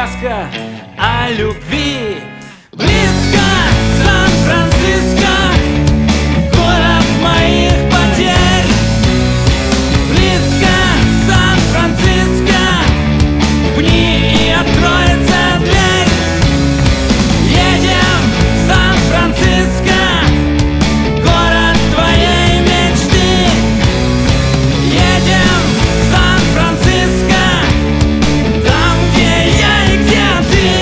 сказка о любви. Близко Сан-Франциско, город моих потерь. Близко Сан-Франциско, пни и откроется дверь. Едем в Сан-Франциско, город твоей мечты. Едем в Сан-Франциско, там, где я и где ты.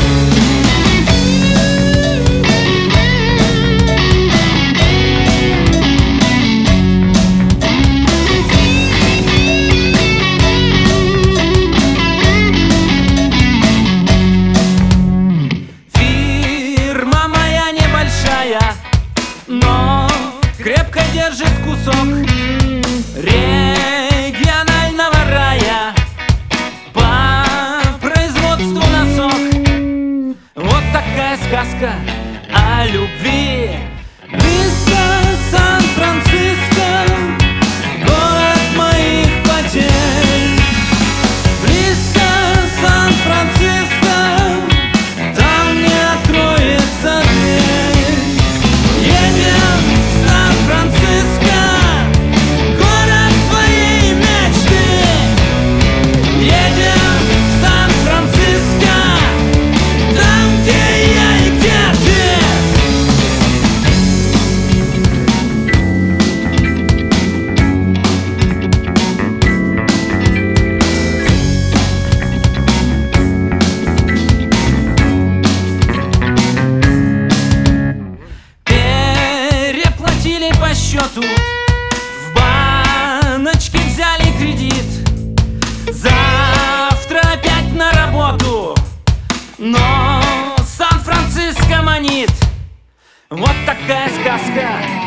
Фирма моя небольшая, но крепко держит кусок регионального рая по производству носок. Вот такая сказка о любви. Близко Сан-Франциско, город моих потерь. Близко Сан-Франциско, там не откроется дверь. Едем в Сан-Франциско, город твоей мечты. Едем в Сан-Франциско, там, где я и где ты. Переплатили по счету, в баночке взяли кредит. Завтра опять на работу, но Сан-Франциско манит. Вот такая сказка